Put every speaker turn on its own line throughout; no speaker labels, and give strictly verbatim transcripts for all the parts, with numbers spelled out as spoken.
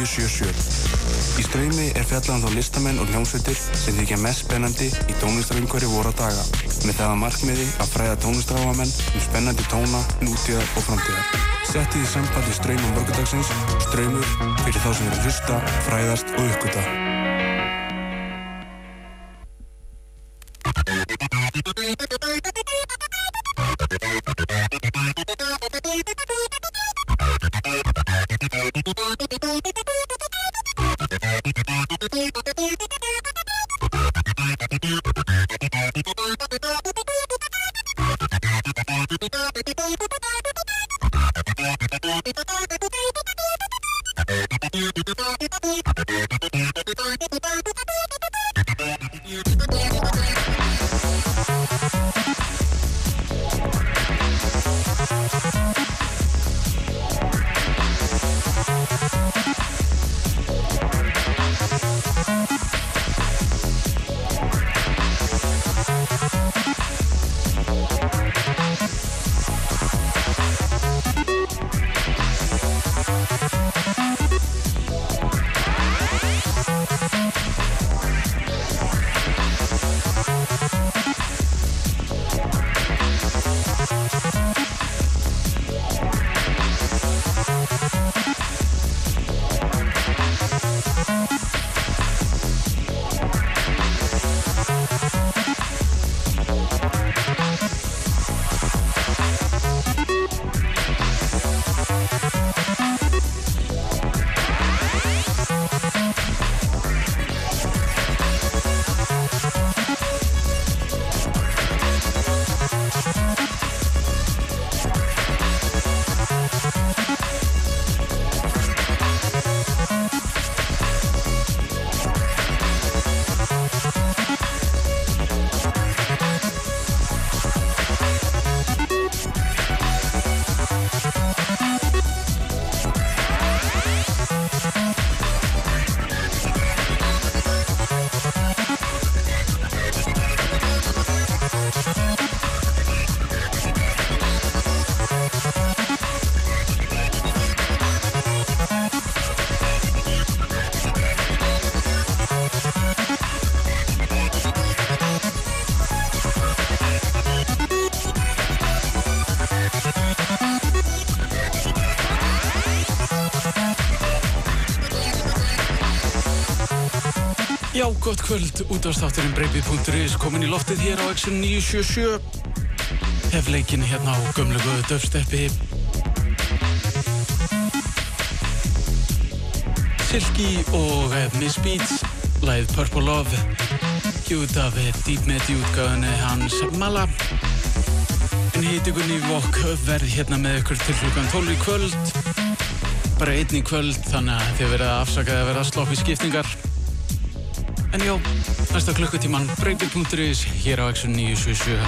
sjö sjö. Í Straumi er fjallað um þá listamenn og hljómsveitir sem þykja mest spennandi í tónlistarumhverfi voru daga, með það að markmiði að fræða tónlistaráhugamenn um spennandi tóna, nútíðar og framtíðar. Settið í samband við Straum á morgundagsins, Straumur fyrir þá sem eru að hlusta, fræðast og uppgöta.
Já, gott kvöld, útvarpsþátturinn Breakbeat punktur is komin í loftið hér á X níu sjö sjö. Hef leikinn hérna á gömlu góðu dubstepi. Silky og Miss Beats, lagið Purple Love, gjúð af Deep Medi útgáfunni hans Mala. En heiti Gunni Vok verð hérna með ykkur til klukkan tólf í kvöld. Bara einn í kvöld, þannig að þið verða afsakað að verða slopp í skiptingar. En já, næsta klukkutíman Breakbeat punktur is hér á X níu sjö sjö.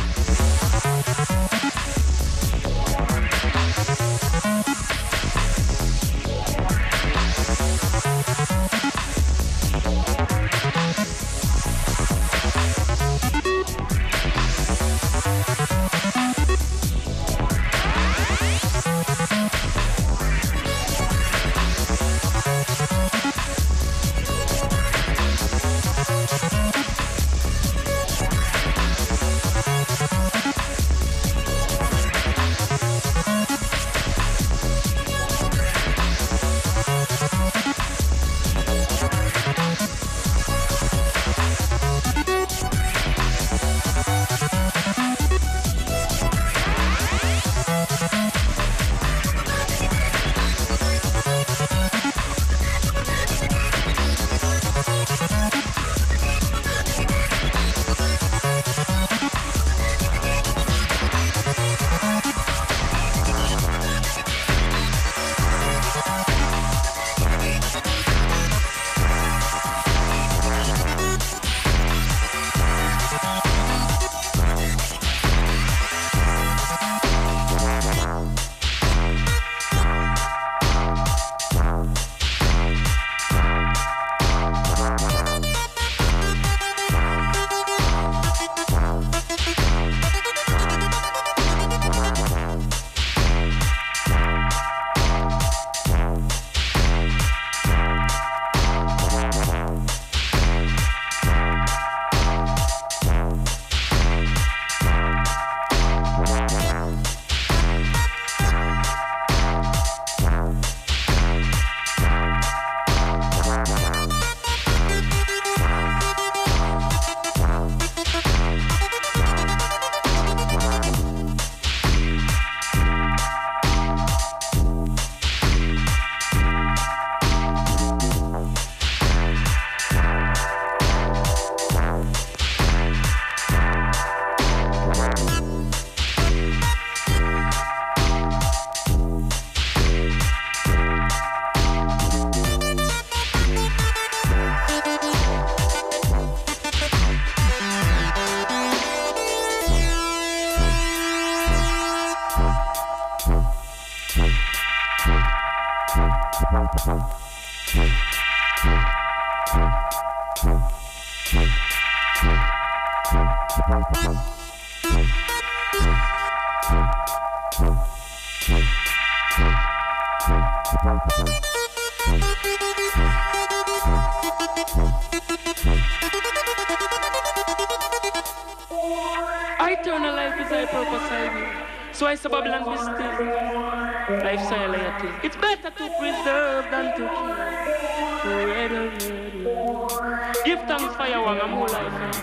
Eternal life is thy purpose, I will. So I say Babylon be still. Life silent. It's better to preserve than to kill. Forever, give thanks for your one and more life. Eh?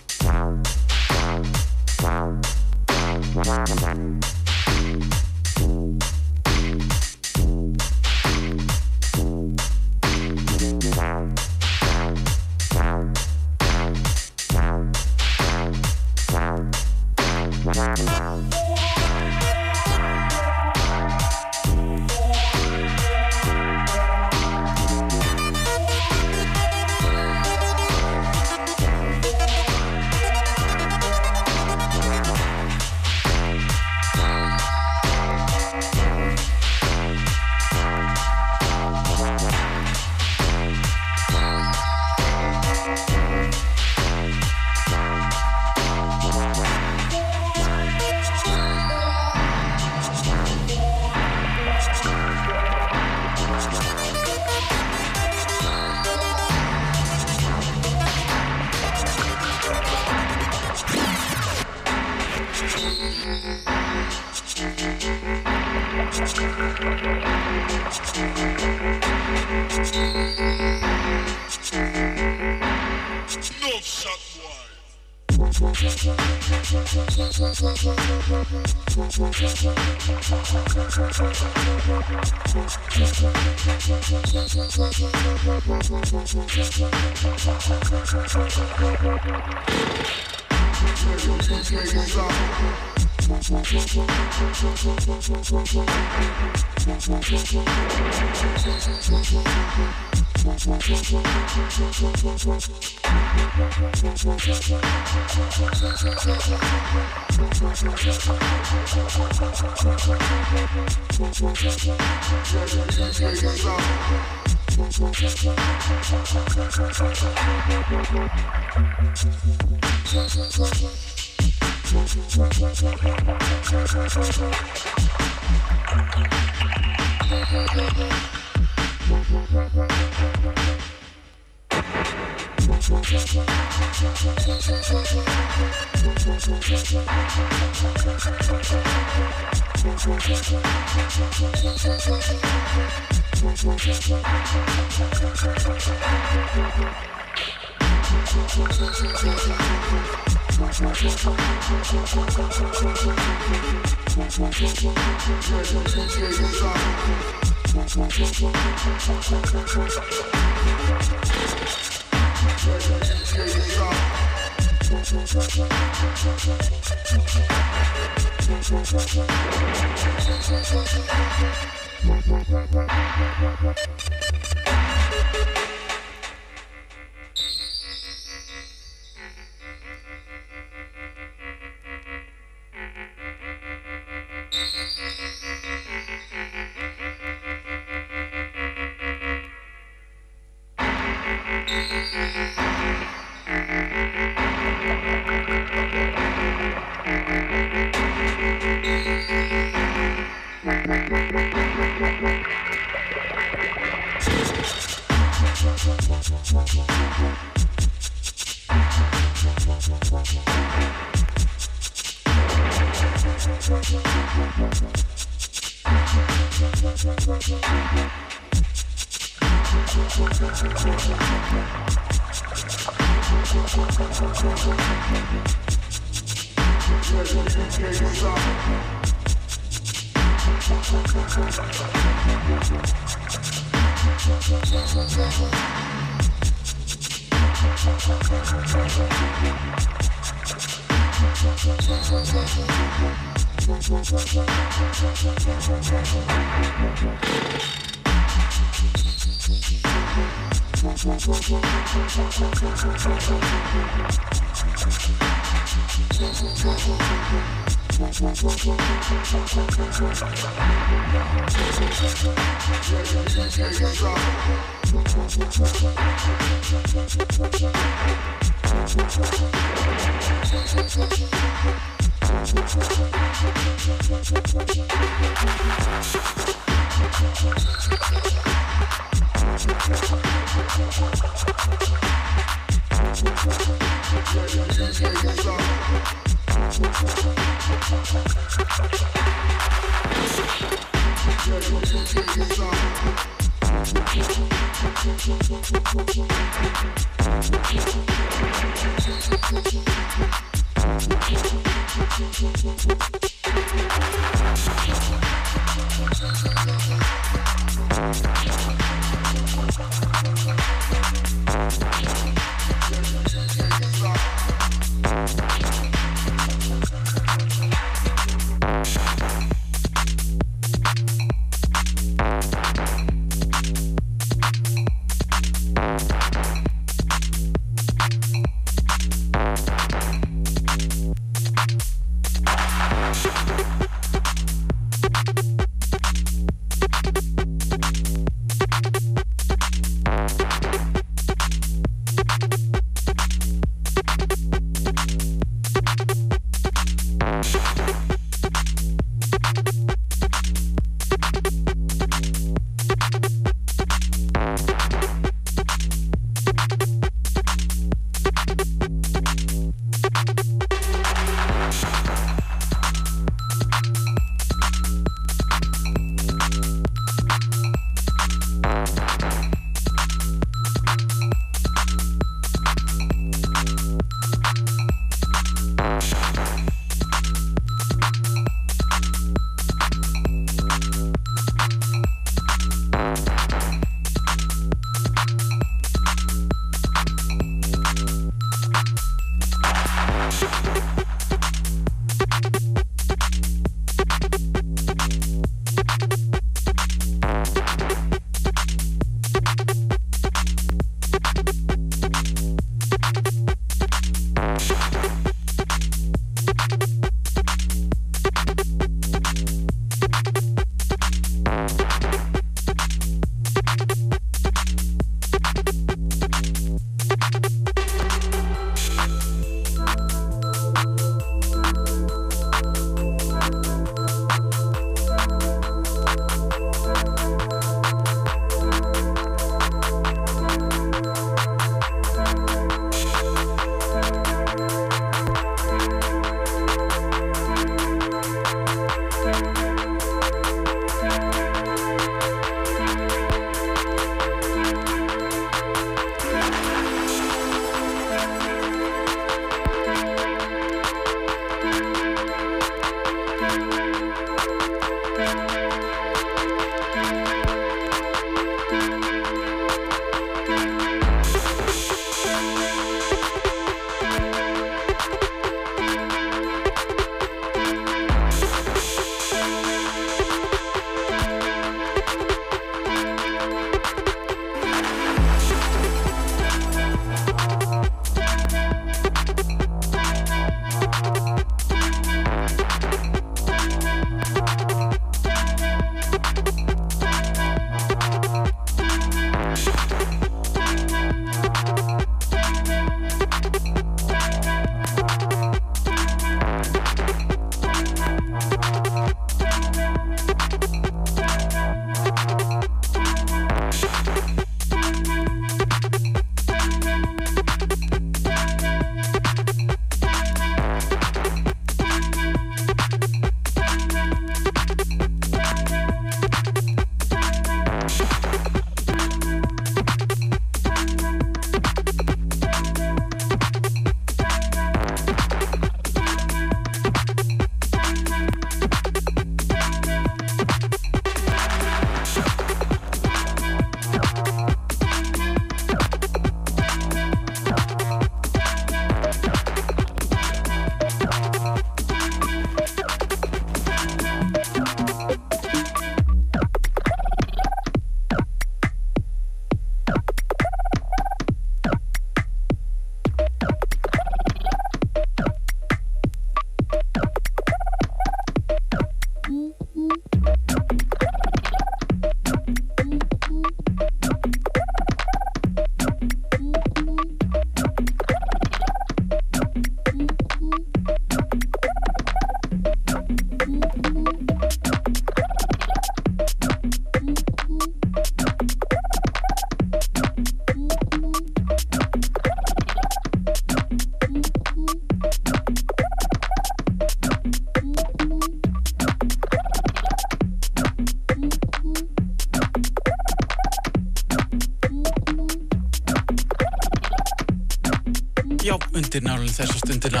undir nálinn þessa stundina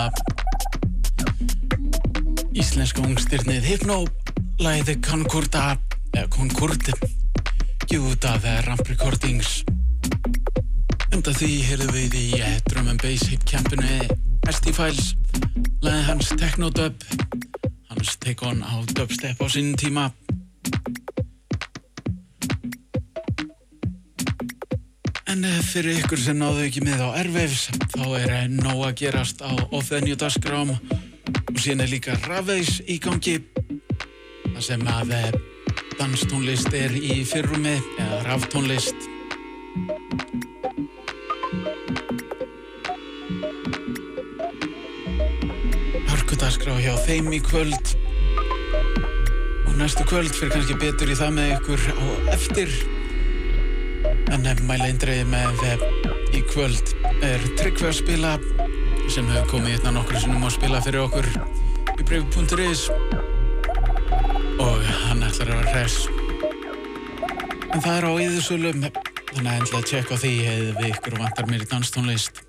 íslenska ungstirnið Hypno, lagið Concorda, eða Concorde, gefið út af Ramp Recordings. Undan því heyrðum við í Drum and Bass hitcampinu S T Files, lagið hans Technodub, hans take on á dubstep á sínum tíma. En fyrir ykkur sem náðu ekki með á Airwaves, þá er nóg að gerast á Off the New dagskrám og síðan er líka Rafveis í gangi, það sem að danstónlist er í fyrrumi, eða raftónlist. Hörkudagskrá hjá þeim í kvöld og næstu kvöld fyrir kannski betur í það með ykkur á eftir. En mæla eindregið með í kvöld er Tryggvi að spila sem hefur komið hérna nokkru sinnum að spila fyrir okkur í breyfi punktur is og hann ætlar að vera hress. En það er á Iðusölum, þannig að endilega tjekka á því ef við ykkur vantar mér í danstónlist.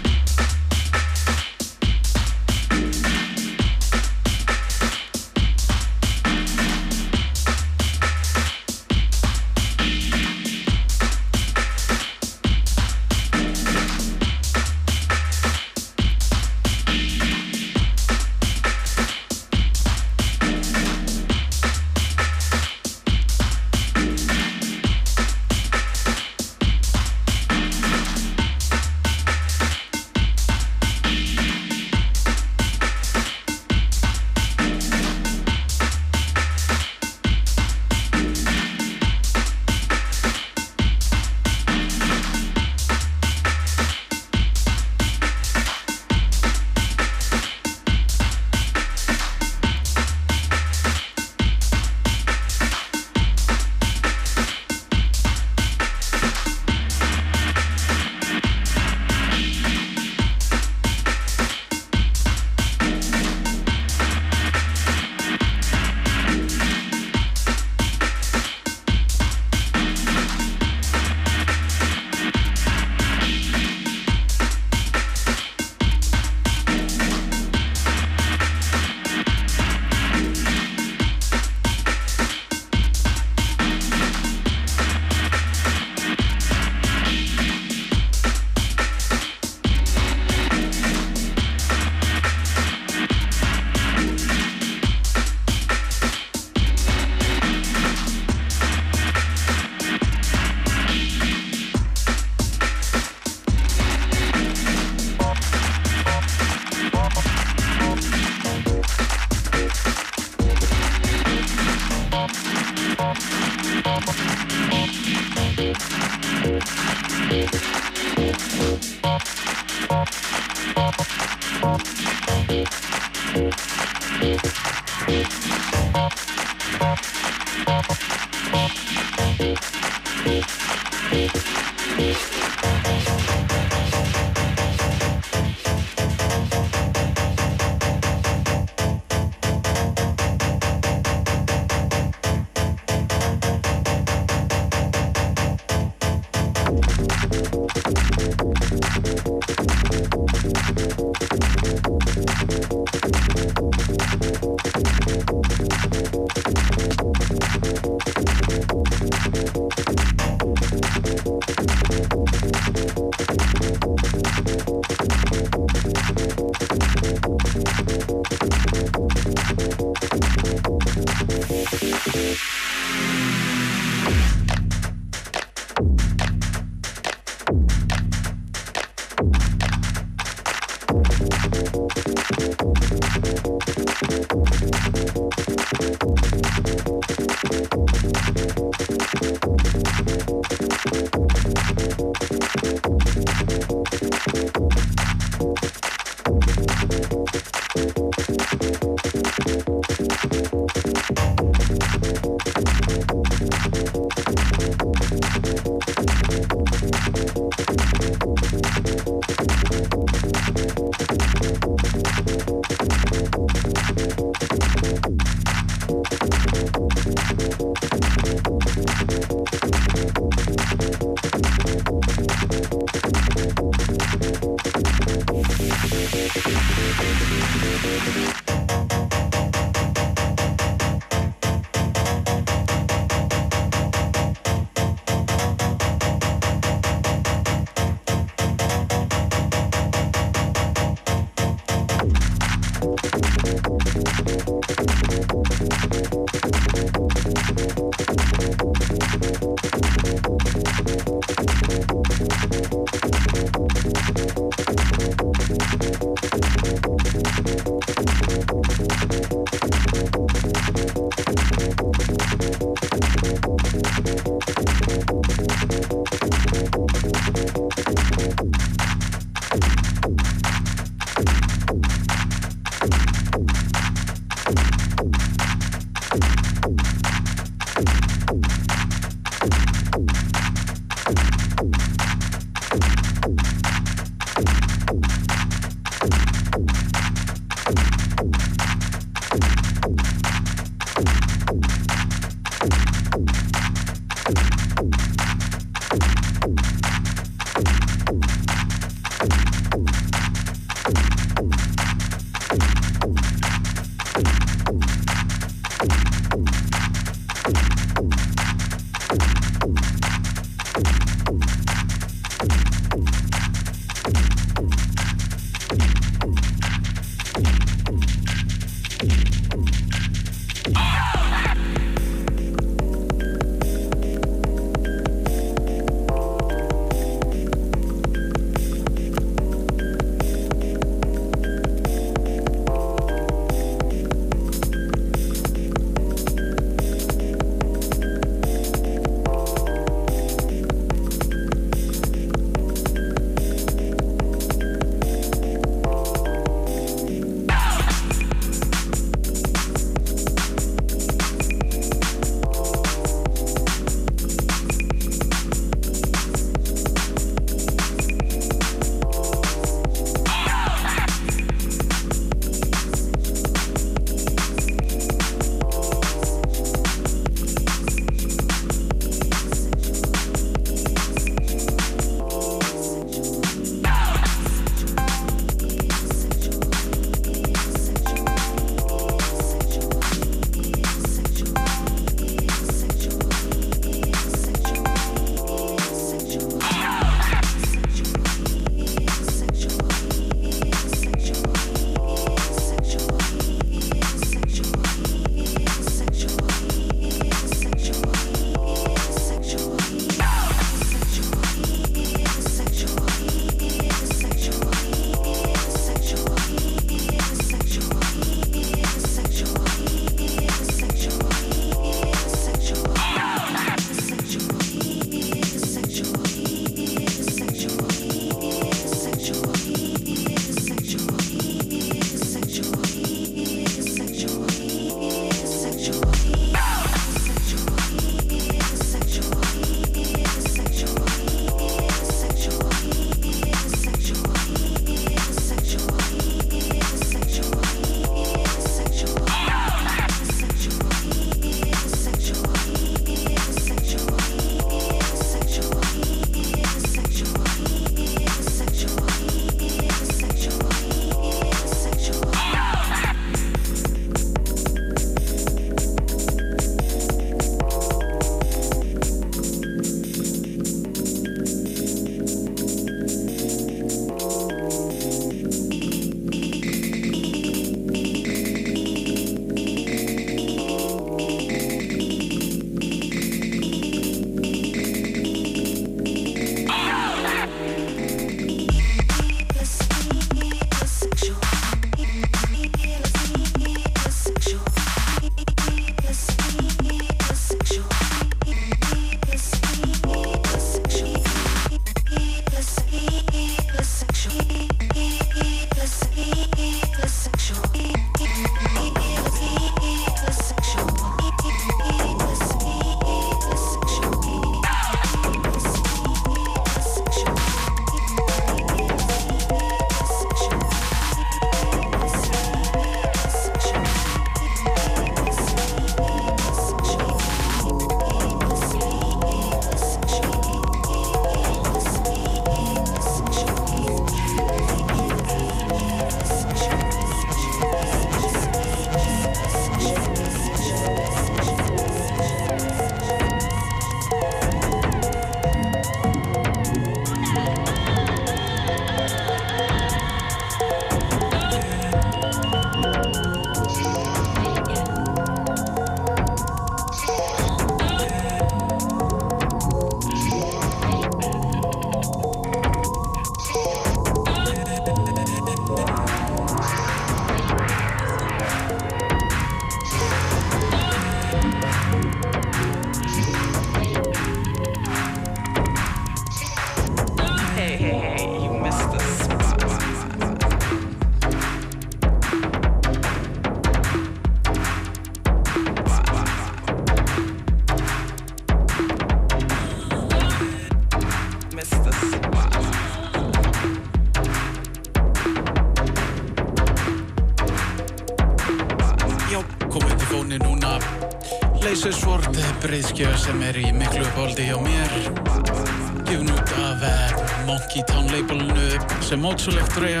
Sword, breiðskjöf sem er í miklu uppáldi hjá mér, gefin út af Monkey Town labelinu sem mótsulegt drauga,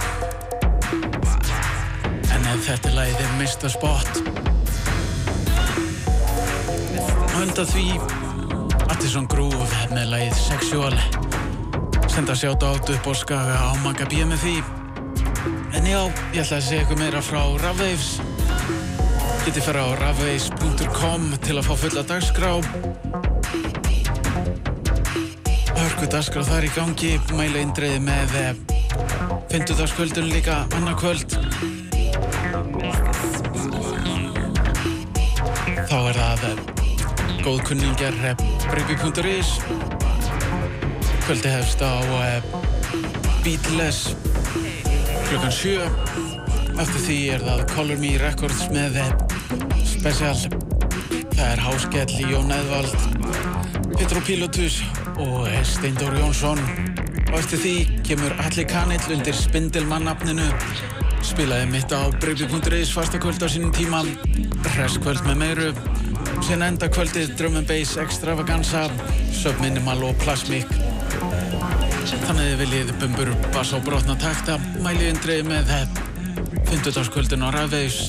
en þetta lagið er mister Spot. Og undan því Addison Groove með lagið Sexual, senda sjátt upp á Skaga á Magga B með því. En já, ég ætla að segja ykkur meira frá Rafwaves. Getið fara á rafwaves punktur com til að fá fulla dagskrá. Hörku dagskrá þar í gangi, mæla eindreiði með fimmtudagskvöldun líka annað kvöld. Þá er það góðkunningjar breakbeat punktur is. Kvöldi hefst á Beatless klukkan sjö. Eftir því er það Color Me Records með Special. Það er Háskell, Jón Eðvald, Petro Pilotus og Steindór Jónsson. Og eftir því kemur Alli Kanill undir Spindelmann-nafninu. Spilaði mitt á breakbeat punktur is fastakvöld á sínum tíma. Hresskvöld með meiru. Sen enda kvöldið Drum and Bass Extravaganza, Subminimal og Plasmic. Þannig viljið bumbur, bass og brotna takta, mælið eindreiði með fimmtudagskvöldun á Rafwaves.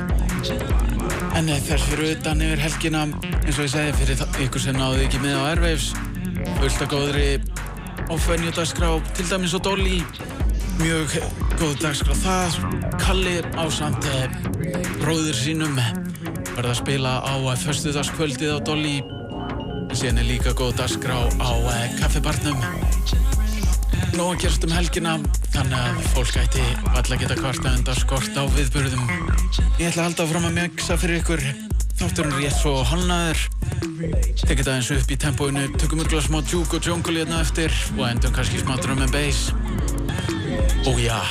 En þess fyrir utan yfir helgina, eins og ég segi fyrir ykkur sem náðu ekki með á Airwaves, fullt af góðri óvenju dagskrá, til dæmis og Dolly, mjög góð dagskrá þar. Kalli ásamt bróður sínum verða að spila á föstudagskvöldið á Dolly. Síðan er líka góð dagskrá á kaffibarnum. Nóg að gerast um helgina, þannig að fólk ætti varla geta kvarta undan skort á viðburðum. Ég ætla að halda áfram að mixa fyrir ykkur. Þátturinn rétt svo hálfnaður. Tekið það eins upp í tempóinu, tökum ykkur smá juke og jungle hérna eftir og endum kannski smá drum and bass. Ó já.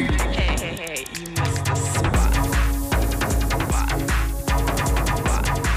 Hey, hey, hey, you missed the spot.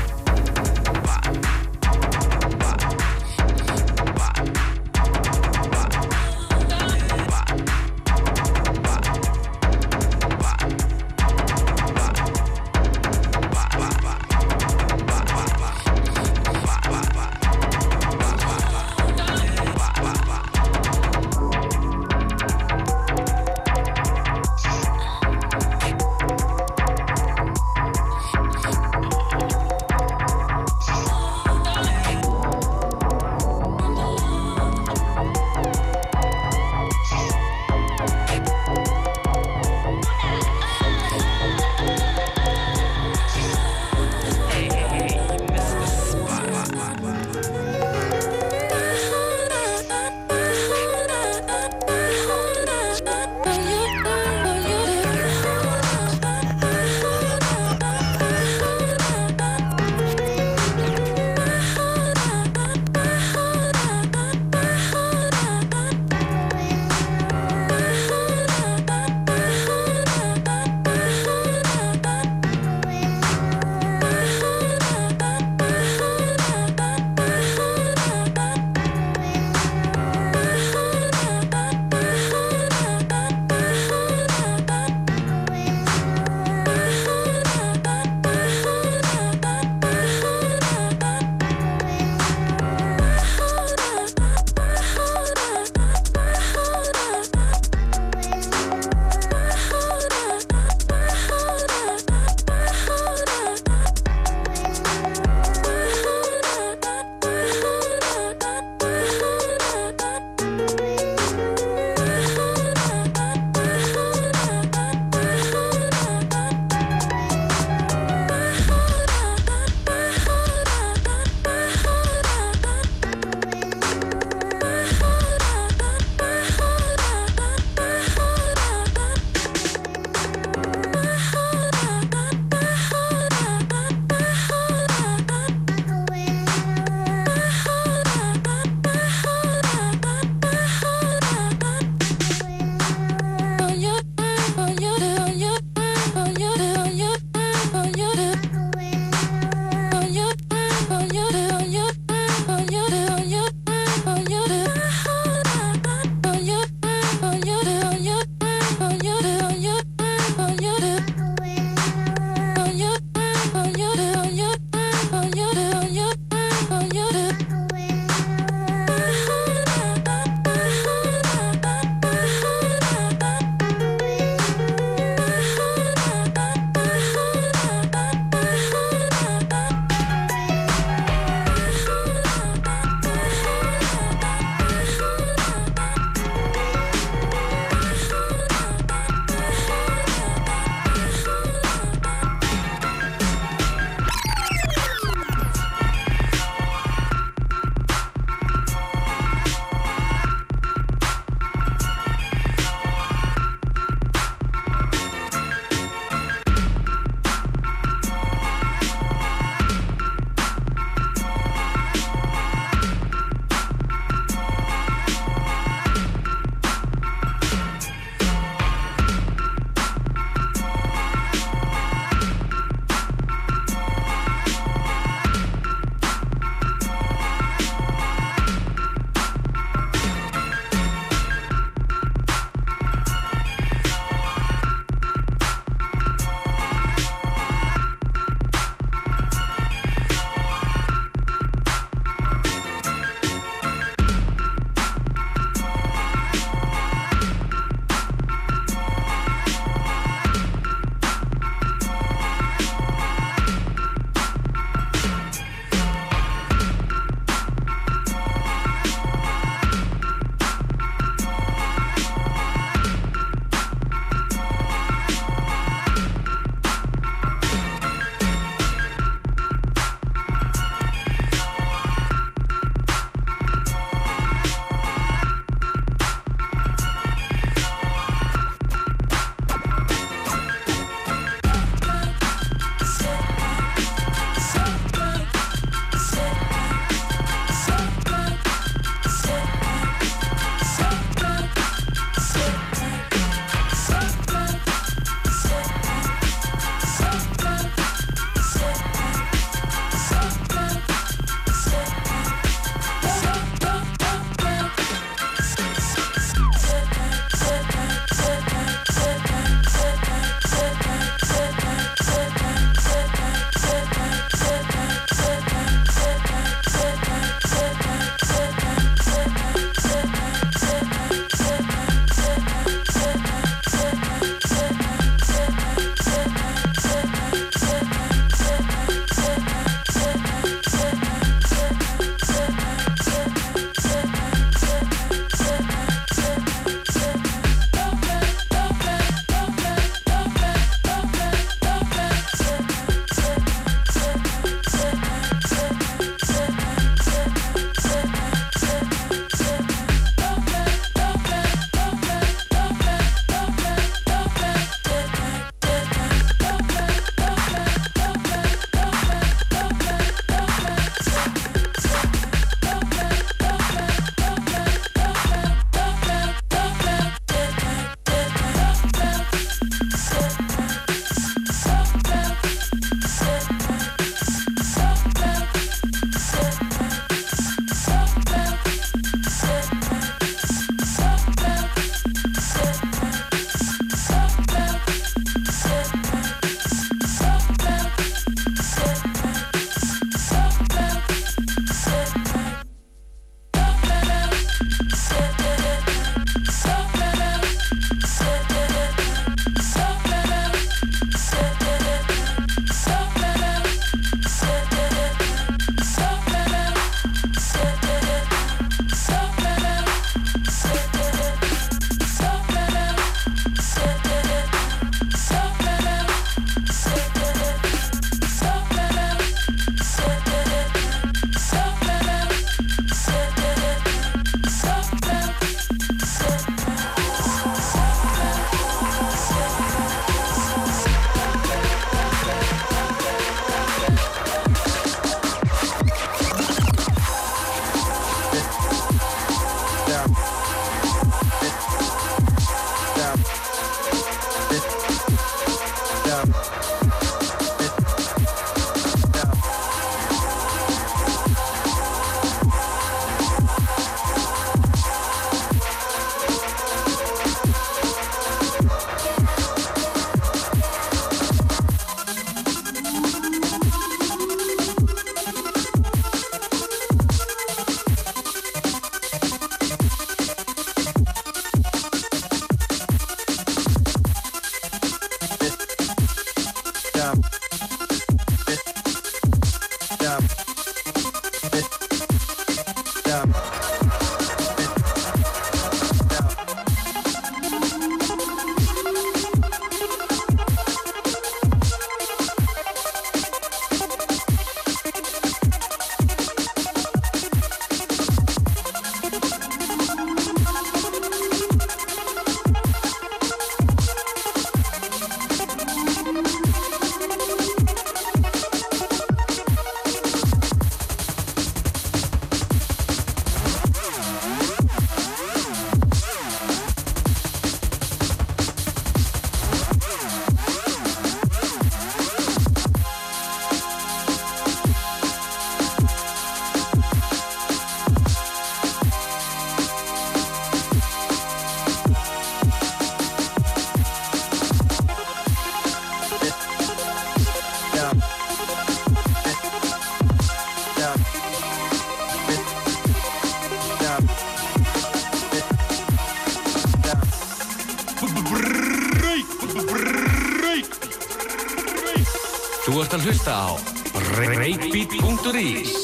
Þú ert að hlusta á breakbeat punktur is.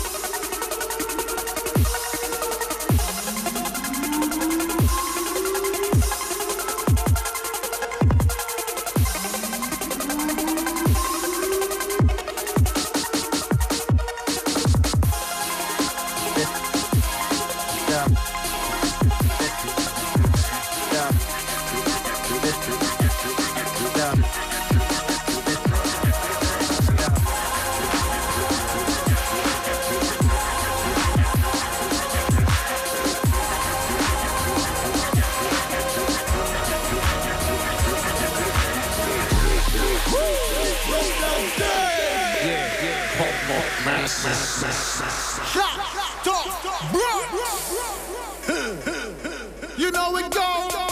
You know it goes.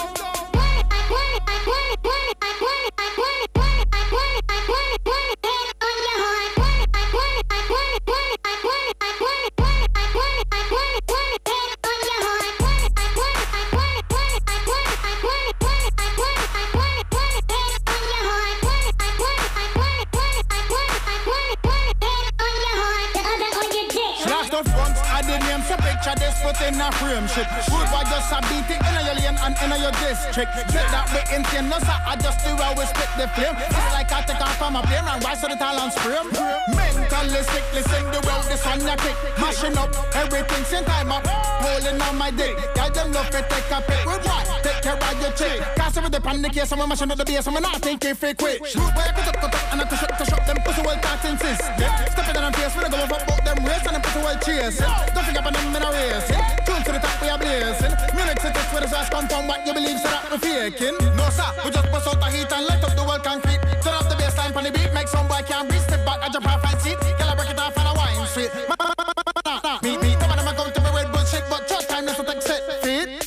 In a frame shit. Good boy just a beat it in your lane and in your district. Get that way insane, no sir, I just do how we split the flame. It's like I take off from a plane and rise to the talent stream. Mentally sick, listen the world, this one ya kick. Mashing up everything, same time up, holding on my dick. Y'all them love it, take a pic. Good boy, take care of your chick. Cause with the panic here, someone mashing up the bass, someone not think if it quick. Good boy, cut up, cut up, and I push up, push up, them pussy well can't insist. Step it on them face, when I go over both them race and them pussy well chase. Don't think about them in a race. Tune to the top we are blazing. Music to this where the sauce come from. What you believe so that we faking? No sir, we just bust out the heat and light up the world concrete. Turn up the bass line on the beat, make some boy can't breathe. Step back, I jump off and seat. Girl I break it off and I wine sweet. Beat me, come on, I'm come to me with bullshit, but just time this will take set feet.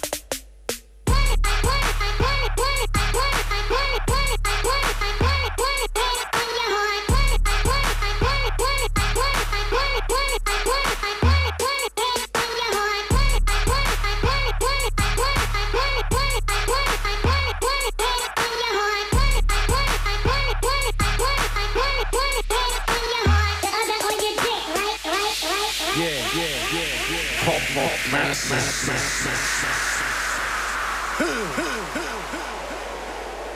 Yeah, yeah, yeah, yeah. Pop, pop, mass, mass, mass, mass.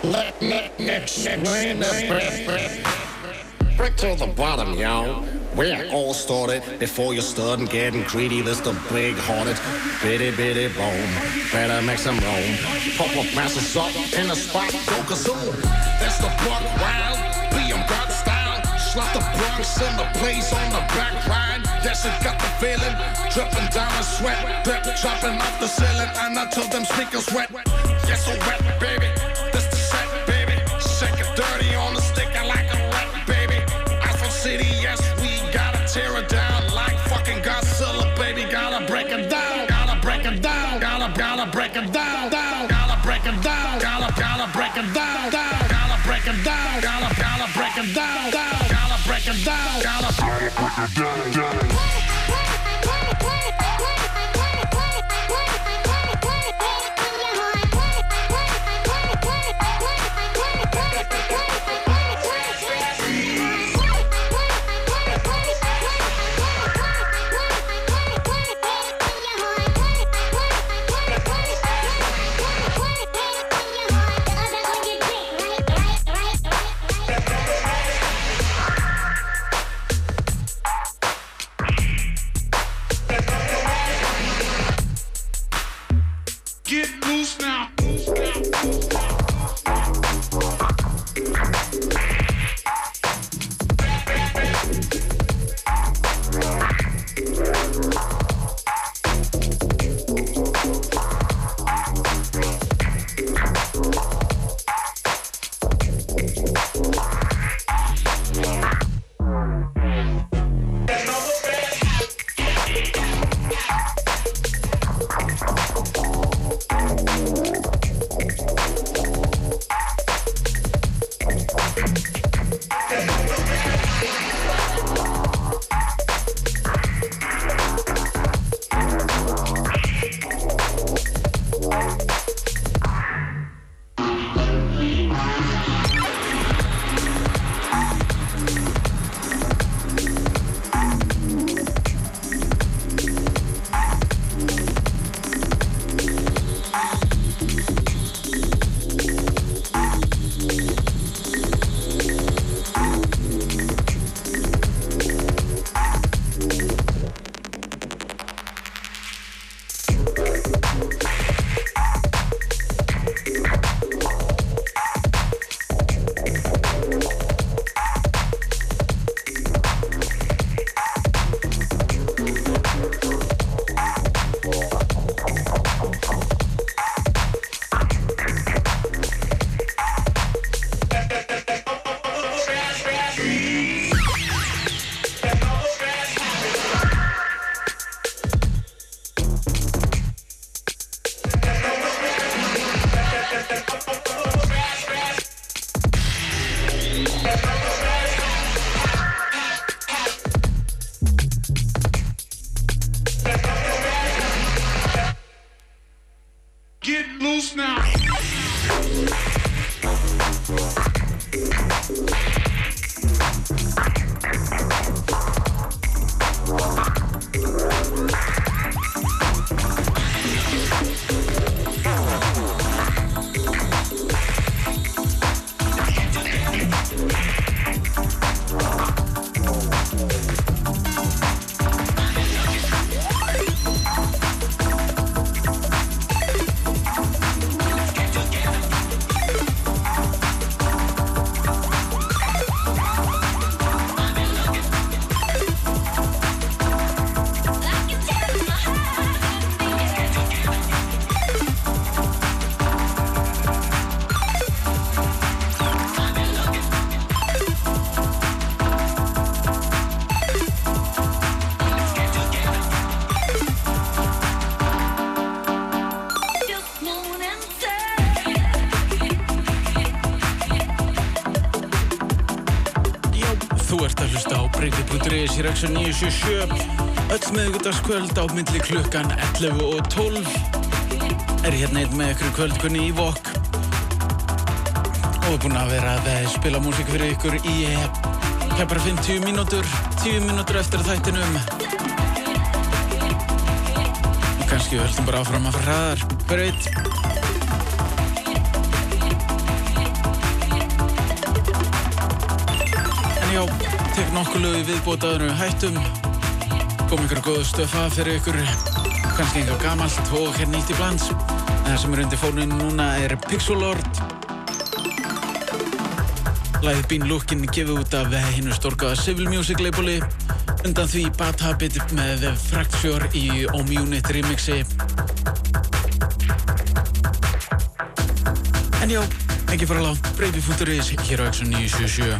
Back to the bottom, yo. Where it all started, before you started getting greedy, there's the big-hearted, bitty-bitty bone. Better make some room. Pop up masses up in the spot, go kazoom. That's the buck wild, B M God style. Slap the Bronx in the place on the back ride. Yes, it got the feeling, dripping down the sweat. Pep chopping off the ceiling, and I told them sneakers wet. Yes, so wet, baby. That's the set, baby. Shake it dirty on the stick, I like a rat, baby. Afro City, yes, we gotta tear it down like fucking Godzilla, baby. Gotta break it down, gotta break it down, gotta gotta break it down, down, gotta break it down, gotta gotta break it down, down, gotta break it down, gotta gotta break it down, down, gotta break it down, gotta gotta break it down, down.
Í Reksjón níu sjö sjö öll miðvikudagskvöld á milli klukkan ellefu og tólf er hérna einn með ykkur kvöld Gunni Ívok og er búinn að vera að spila músík fyrir ykkur í bara fimmtíu mínútur tíu mínútur eftir þættinum og kannski við höldum bara áfram að fara hraðar hver veit já, tek nokkuð lög í viðbót áður en við hættum. Kom ykkur góðu stöf að fyrir ykkur, kannski eitthvað gamalt og hér nýtt í blands. En það sem er undir fóninu núna er Pixelord. Lagið Bean Lookin gefið út af hinu stórgóða Civil Music labeli. Undan því Bad Habit með Fracture í Omunit remixi. En já, ekki fara langt, breyfi punktur is hér á Exxon níu sjö sjö.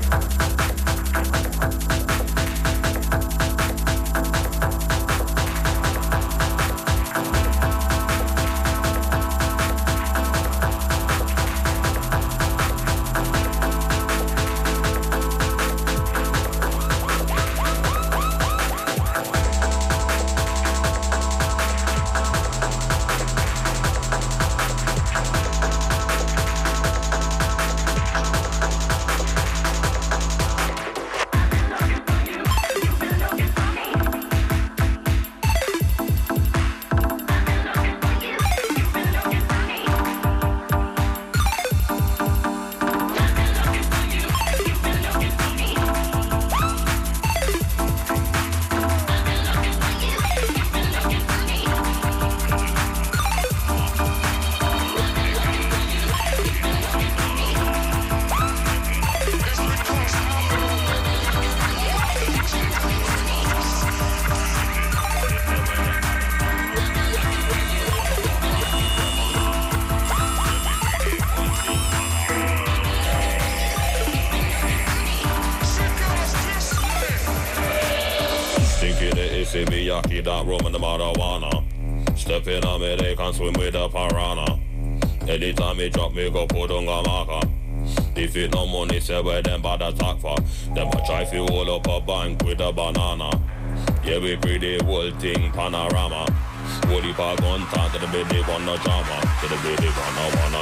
That rum and the marijuana. Step in on me, they can swim with the piranha. Anytime me drop me, go put on a marker. If it no money, say where them bad attack for. Them a try fi hold up a bank with a banana. Yeah, we breed the whole thing panorama. Holy pa gun talk to the baby one no drama. To the baby one no wanna.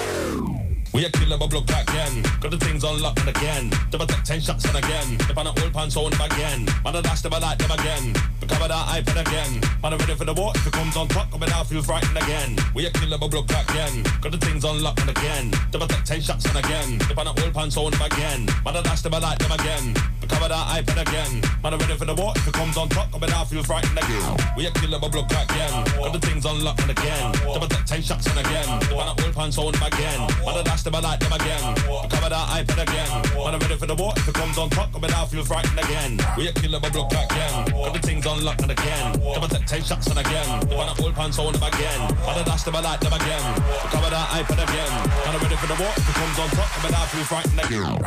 We a killer but block back again. Got the things unlocked and again. Double take ten shots and again. If on the old pants on again. Man a dash them a light them again. Cover that iPad again. Man a ready for the war. If it comes on top, coming out feel frightened again. We a killer but block back again. Got the things unlocked and again. Double take ten shots and again. If on the old pants on again. Man a dash them a light them again. Cover that iPad again. Man a ready for the war. If it comes on top, coming out feel frightened again. We a killer but block back again. Got the things unlocked and again. Double take ten shots and again. If on the old pants on again. Man a dash them a light them again. Cover that iPad again. Man a ready for the war. If it comes on top, coming out feel frightened again. We a killer but block back again. Got the things unlocked and again. Double take ten shots and again. If on the old pants on them again. Man a dash them a light them again. Cover that iPad again. Man a ready for the war. If it comes on top, coming out feel frightened again.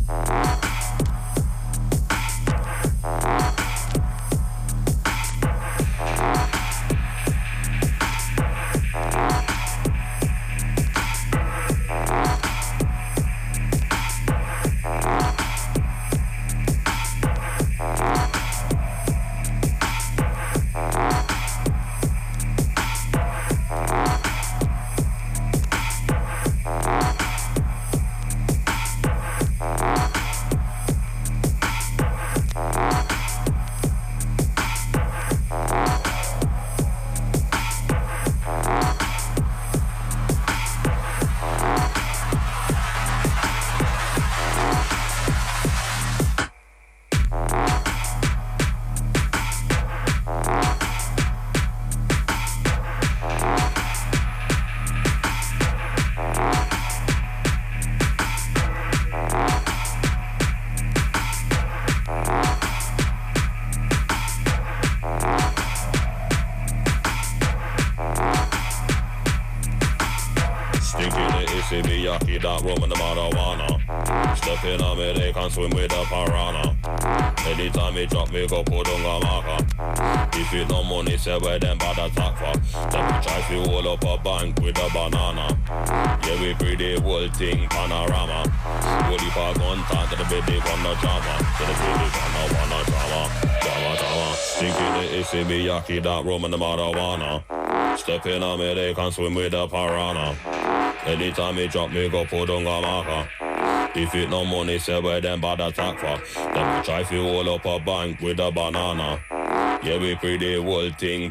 That rum and the marijuana. Step in on me, they can swim with the piranha. Anytime me drop me, go put on a marker. If it no money, say where them bad attack for. Them try to hold up a bank with a banana. Yeah, we breed the whole thing panorama. Holy pa gun talk to the baby one no drama. To the baby one no wanna drama. Drama, drama. Stinking the issy me yaki, that rum and the marijuana. Step in on me, they can swim with the piranha. Anytime me drop me, go put on a marker. If it no money, say where them bad attack for. Them try to hold up a bank with a banana. Yeah, we breed the whole thing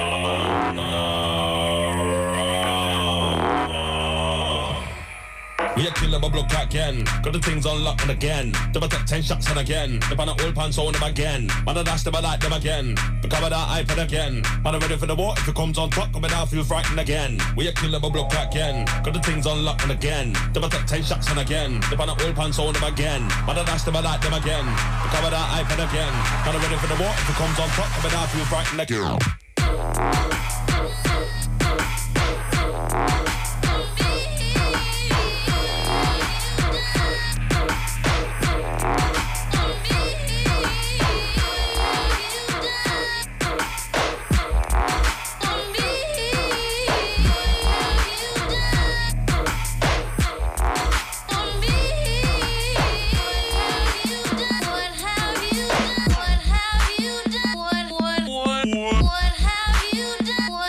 panorama. We a killer my block again. Got the things on lock and again. Double take ten shots and again. The pan old pants on them again. Man I dash them I like them again. Become that iPad again. Man I ready for the war. If it comes on top, coming out feel frightened again. We a killer my block again. Got the things on lock and again. Double take ten shots and again. The pan old pants on them again. Man I dash them I like them again. Become that iPad again. Man I ready for the war. If it comes on top, coming out feel frightened again.
What have you done?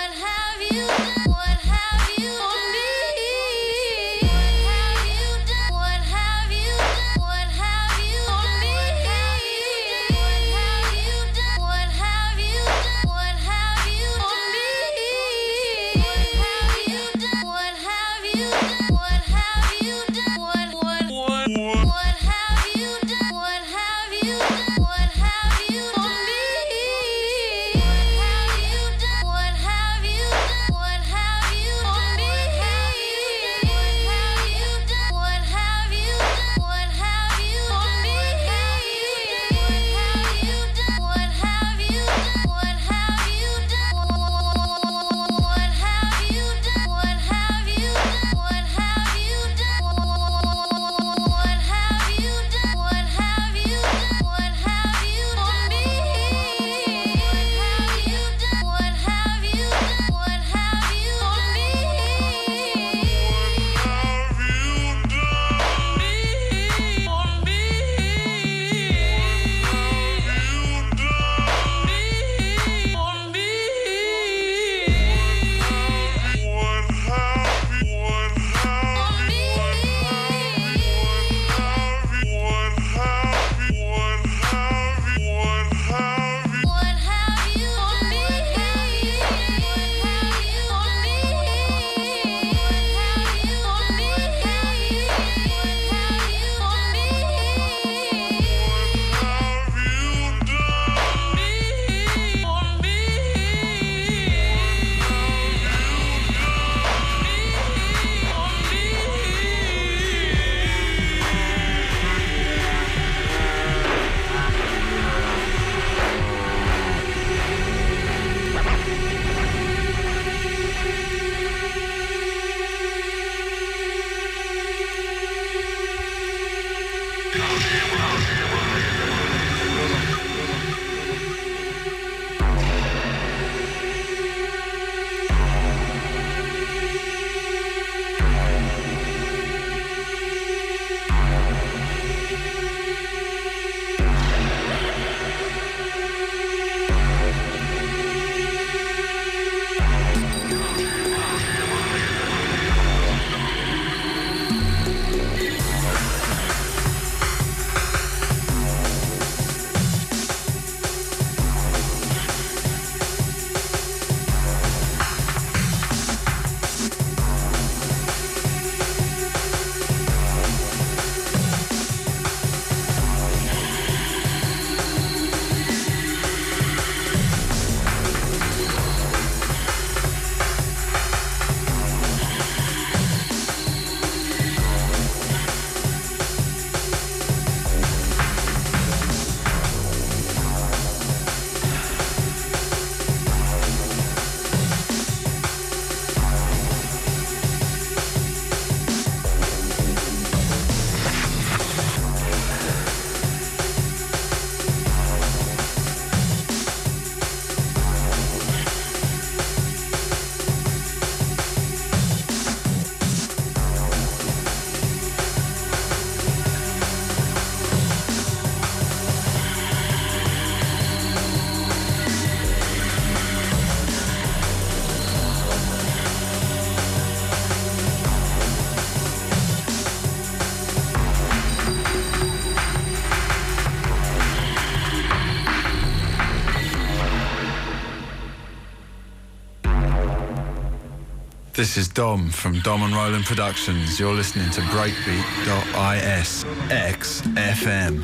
This is Dom from Dom and Roland Productions. You're listening to breakbeat dot is X F M.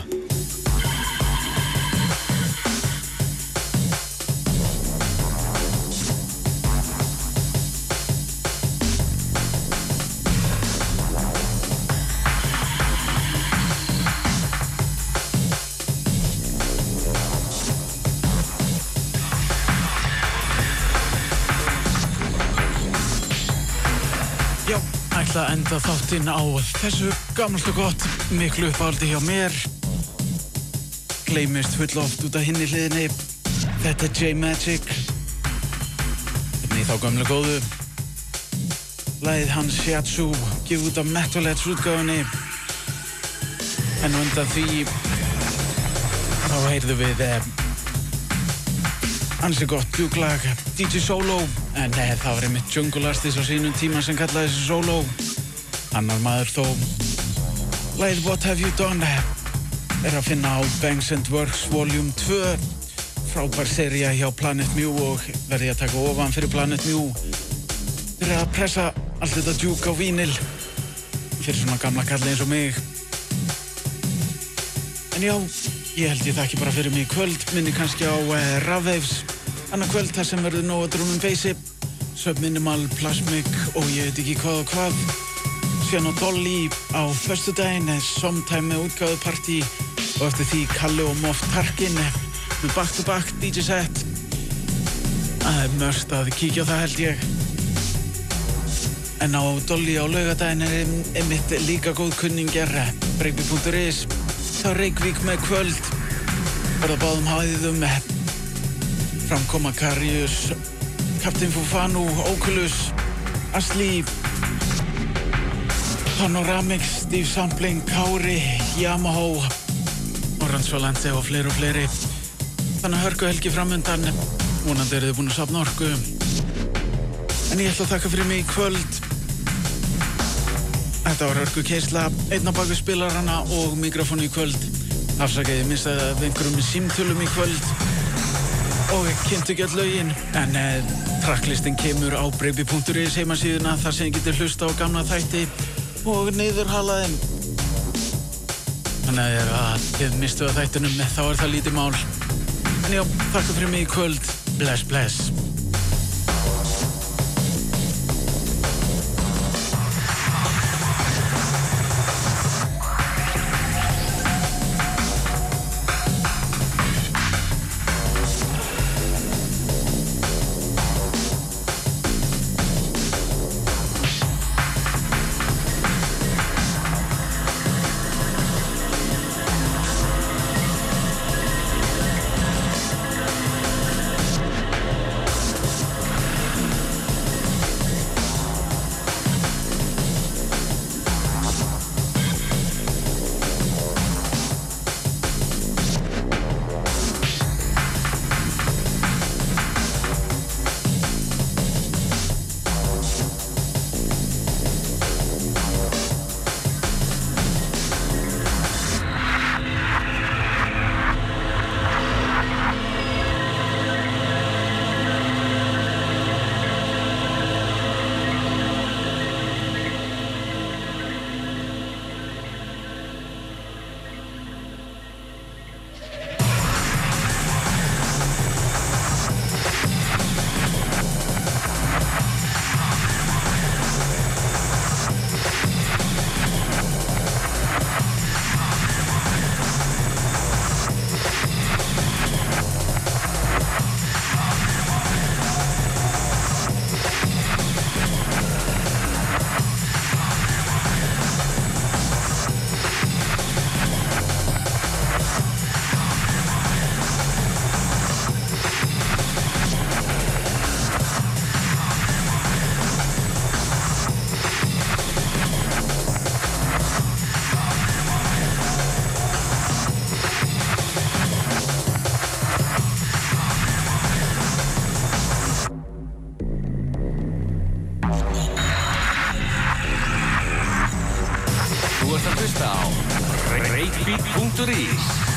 Ætla að enda þáttinn á þessu gamalt og gott, miklu uppáldi hjá mér. Gleymist full oft út af hinni hliðinni. Þetta er J-Magic. Hérna í þá gömlu góðu. Lagið hans Shiatsu, gefið út af Metal Heads útgáfunni. En undan því þá heyrðum við eh, ansi gott djúklag, D J Solo. En eh, það var einmitt Jungle Artist á sínum tíma sem kallaði þessu Solo. Annar maður þó. Lagið What Have You Done er að finna á Banks and Works Volume tvö. Frábær sería hjá Planet Mew og verði að taka ofan fyrir Planet Mew. Þeir eru að pressa allt þetta djúk á vínil fyrir svona gamla kalli eins og mig. En já, ég held ég þakki bara fyrir mig í kvöld. Minni kannski á eh, Rafwaves. Annar kvöld þar sem verður nóg að drum and bassi, Subminimal, Plasmic og ég veit ekki hvað og hvað. Síðan á Dolly á föstudaginn, Sometime með útgáfupartí og eftir því Kalli og Moff Tarkin með back to back D J set. Það er mörst að kíkja á það held ég. En á Dolly á laugardaginn er einmitt líka góð kunningjar, breakbeat punktur is. Þá Reykvík með kvöld, verða báðum hæðum. Framkoma Karius, Captain Fufanu, Oculus, Asli, Panoramix, Steve Sampling, Kári, Yamaha, Orange Valente og fleiri og fleiri. Þannig að hörku helgi framundan, vonandi eru þið búin að safna orku. En ég ætla að þakka fyrir mig í kvöld. Þetta var hörku keisla, einn á baku spilarana og mikrofónu í kvöld. Afsakaði minnst að einhverjum símtölum í kvöld. Og kynntu ekki öll lögin, en eh, tracklistin kemur á breakbeat punktur is heimasíðuna þar sem þið getur hlusta á gamla þætti og niðurhala þeim. Þannig að ef þið mistu að þættunum, þá er það lítið mál. En já, þakka fyrir mig í kvöld. Bless, bless.
Þú ert að hlusta á breakbeat punktur is.